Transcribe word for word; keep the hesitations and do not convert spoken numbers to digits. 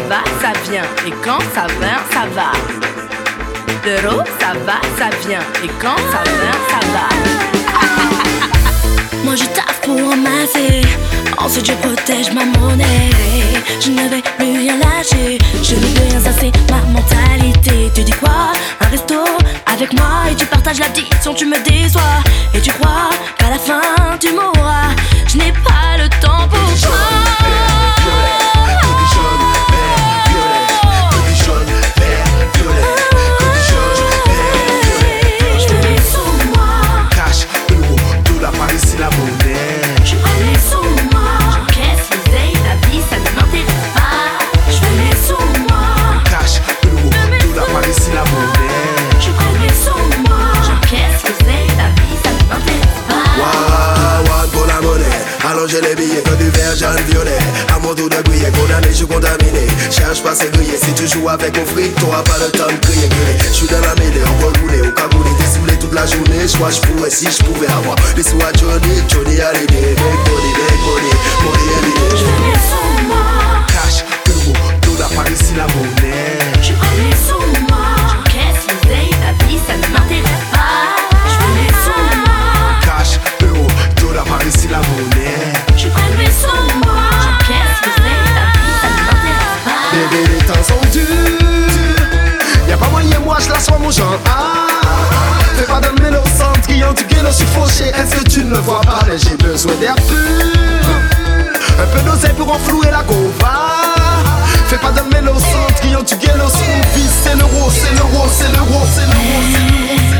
va, ça vient. Et quand ça vient, ça va. D'euros, ça va, ça vient. Et quand ça vient, ça va. Moi je taffe pour amasser, ensuite je protège ma monnaie. Je ne vais plus rien lâcher, je ne veux rien, ça c'est ma mentalité. Tu dis quoi? Un resto avec moi et tu partages l'addiction, tu me déçois. Et tu crois qu'à la fin tu mourras. Je n'ai pas le temps pour toi. J'ai les billets que du vert, jaune, violet. À mon tour de briller, condamné, je suis contaminé. Cherche pas c'est grillé, si tu joues avec mon fric, t'auras pas le temps de crier, crier. Je suis dans la mêlée, on va rouler, au cagoulé, désoulé toute la journée. J'vois, j'pourrais si j'pouvais avoir des sous à Johnny, Johnny à l'idée. Make money, make money, money every day. Je veux les sous moi. Cash, euro, dollar, par ici la monnaie. Je veux les sous moi. Qu'est-ce que c'est, ta vie, ça ne m'intéresse pas. Je veux les sous moi. Cash, euro, dollar, par ici la monnaie. Je veux les sous moi. Qu'est-ce que c'est, ta vie, ça ne m'intéresse pas. Bébé, les temps sont durs. Y'a pas moyen, moi je la sois mon genre. Ah, fais pas de mélo centre, criant du guélo, je suis fauché. Est-ce que tu ne le vois pas? J'ai besoin d'air pur. Un peu d'oseille pour enflouer la gova. Fais pas de mélo centre, criant du guélo, son fils. C'est l'euro, c'est l'euro, c'est l'euro, c'est l'euro, c'est l'euro.